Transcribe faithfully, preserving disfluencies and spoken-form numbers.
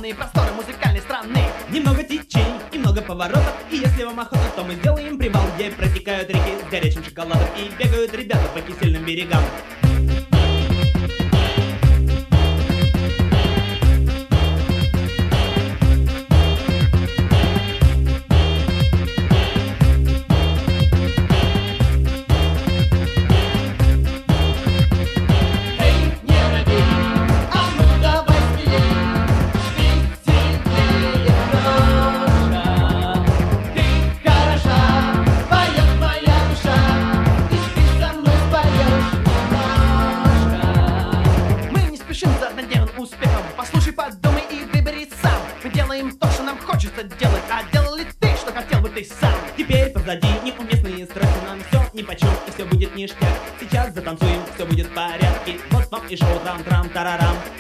бескрайние просторы музыкальной страны. Немного течений и много поворотов, и если вам охота, то мы сделаем привал, где протекают реки с горячим шоколадом и бегают ребята по кисельным берегам. Успехом. Послушай, подумай и выбери сам. Мы делаем то, что нам хочется делать. А делал ли ты, что хотел бы ты сам? Теперь позади неуместные стрессы, нам все нипочем и все будет ништяк. Сейчас затанцуем, все будет в порядке. Вот вам и шоу трам-трам-тарарам.